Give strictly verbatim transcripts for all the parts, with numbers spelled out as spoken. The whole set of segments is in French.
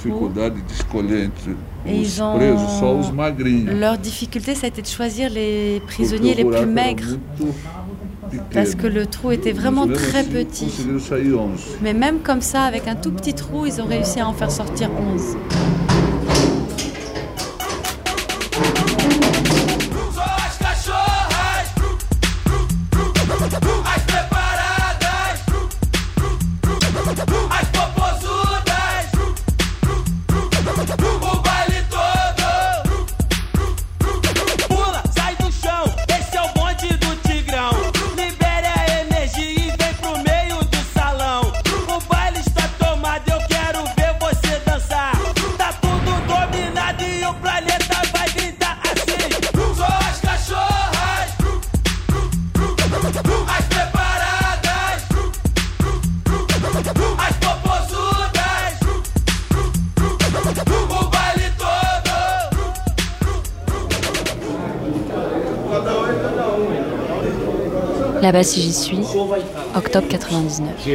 trou. Et ils ont... Leur difficulté, ça a été de choisir les prisonniers les plus maigres. Parce que le trou était vraiment très petit. Mais même comme ça, avec un tout petit trou, ils ont réussi à en faire sortir onze. Là-bas si j'y suis, octobre quatre-vingt-dix-neuf.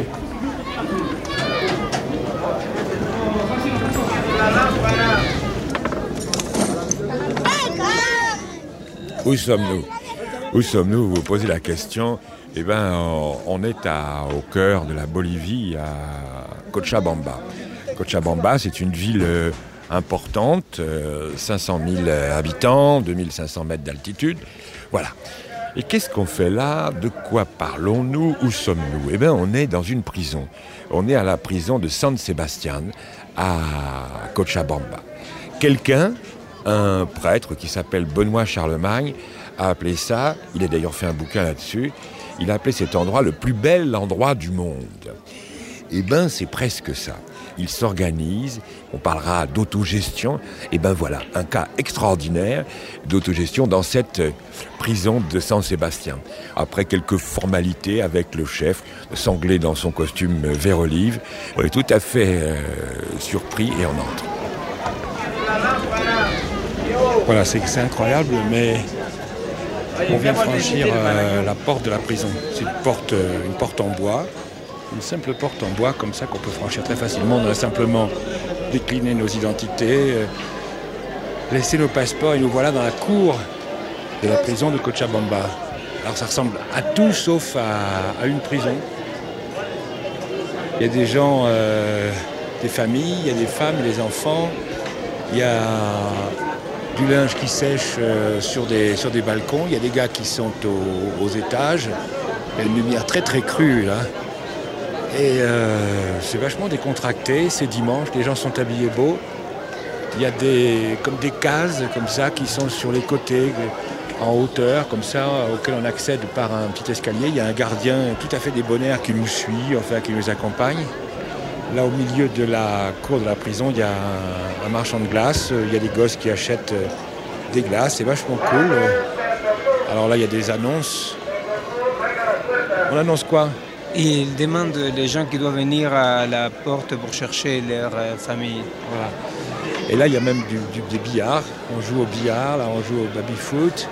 Où sommes-nous ? Où sommes-nous ? Vous vous posez la question. Eh bien, on est à, au cœur de la Bolivie, à Cochabamba. Cochabamba, c'est une ville importante, cinq cent mille habitants, deux mille cinq cents mètres d'altitude. Voilà. Et qu'est-ce qu'on fait là ? De quoi parlons-nous ? Où sommes-nous ? Eh bien, on est dans une prison. On est à la prison de San Sebastián, à Cochabamba. Quelqu'un, un prêtre qui s'appelle Benoît Charlemagne, a appelé ça, il a d'ailleurs fait un bouquin là-dessus, il a appelé cet endroit le plus bel endroit du monde. Eh bien, c'est presque ça. Il s'organise, on parlera d'autogestion, et ben voilà, un cas extraordinaire d'autogestion dans cette prison de San Sebastián. Après quelques formalités avec le chef, sanglé dans son costume vert olive, on est tout à fait euh, surpris et on entre. Voilà, c'est, c'est incroyable, mais on vient de franchir euh, la porte de la prison. C'est une porte, euh, une porte en bois. Une simple porte en bois comme ça qu'on peut franchir très facilement. On a simplement décliné nos identités, euh, laissé nos passeports et nous voilà dans la cour de la prison de Cochabamba. Alors ça ressemble à tout sauf à, à une prison. Il y a des gens, euh, des familles, il y a des femmes, des enfants. Il y a du linge qui sèche euh, sur, des, sur des balcons. Il y a des gars qui sont au, aux étages. Il y a une lumière très très crue là. Et euh, c'est vachement décontracté, c'est dimanche, les gens sont habillés beaux. Il y a des, comme des cases comme ça qui sont sur les côtés, en hauteur, comme ça, auxquelles on accède par un petit escalier. Il y a un gardien tout à fait débonnaire qui nous suit, enfin qui nous accompagne. Là au milieu de la cour de la prison, il y a un, un marchand de glace, il y a des gosses qui achètent des glaces, c'est vachement cool. Alors là il y a des annonces. On annonce quoi ? Ils demandent les gens qui doivent venir à la porte pour chercher leur famille. Voilà. Et là, il y a même du, du, des billards. On joue au billard, là, on joue au baby-foot.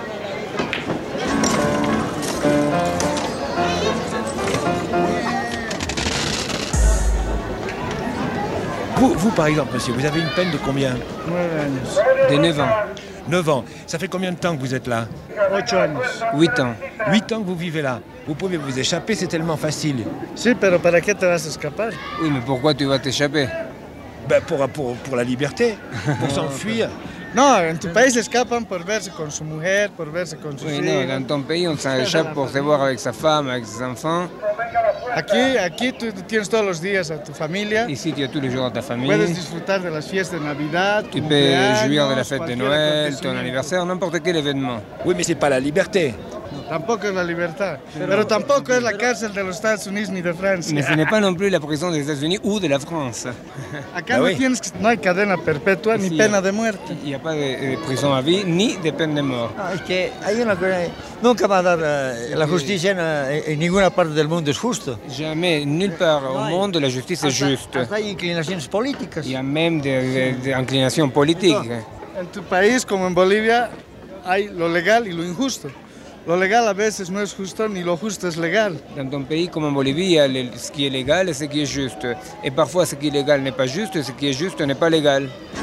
Vous, vous, par exemple, monsieur, vous avez une peine de combien ? De neuf ans. neuf ans. Ça fait combien de temps que vous êtes là ? huit ans. huit ans que vous vivez là. Vous pouvez vous échapper, c'est tellement facile. Sí, pero ¿para qué te vas a escapar? Oui, mais pourquoi tu vas t'échapper? Ben pour, pour, pour la liberté, pour s'enfuir. No, en tu país se escapan por verse con su mujer, por verse con sus oui, hijos. Non, dans ton pays, on s'échappe pour se voir avec sa femme, avec ses enfants. Aquí, aquí tú tienes todos los días a tu familia. Ici, tu as tous les jours ta famille. Puedes disfrutar de las fiestas de Navidad, tu peux jouir de la fête de Noël, ton anniversaire, n'importe quel événement. Oui, mais c'est pas la liberté. Tampoco es la libertad, pero tampoco es la cárcel de los Estados Unidos ni de Francia. Mais ce n'est pas non plus la prison des États-Unis ou de la France. Acá ah, no, oui. tienes, no hay cadena perpetua ni pena de muerte. Il n'y a pas de, de prison à vie ni de peine de mort. Ah, es que hay una cosa, nunca va a dar uh, la justicia en, en ninguna parte del mundo es justo. Jamais, nulle part no au hay, monde la justice est juste. Hasta hay inclinaciones políticas. Il y a même des, des, des inclinations politiques. En tu país, como en Bolivia, hay lo legal y lo injusto. Lo legal a veces no es justo ni lo justo es legal. Dans un pays comme en Bolivie, il y a le- ce qui est légal et ce qui est juste. Et parfois, ce qui est légal n'est pas juste et ce qui est juste n'est pas légal.